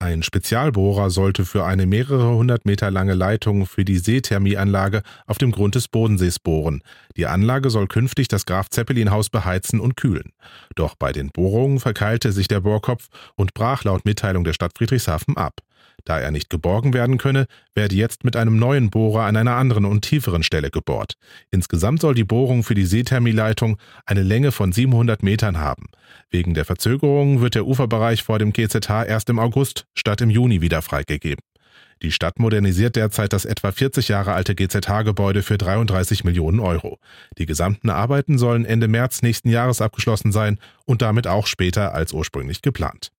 Ein Spezialbohrer sollte für eine mehrere hundert Meter lange Leitung für die Seethermieanlage auf dem Grund des Bodensees bohren. Die Anlage soll künftig das Graf-Zeppelin-Haus beheizen und kühlen. Doch bei den Bohrungen verkeilte sich der Bohrkopf und brach laut Mitteilung der Stadt Friedrichshafen ab. Da er nicht geborgen werden könne, werde jetzt mit einem neuen Bohrer an einer anderen und tieferen Stelle gebohrt. Insgesamt soll die Bohrung für die Seethermieleitung eine Länge von 700 Metern haben. Wegen der Verzögerung wird der Uferbereich vor dem GZH erst im August statt im Juni wieder freigegeben. Die Stadt modernisiert derzeit das etwa 40 Jahre alte GZH-Gebäude für 33 Millionen Euro. Die gesamten Arbeiten sollen Ende März nächsten Jahres abgeschlossen sein und damit auch später als ursprünglich geplant.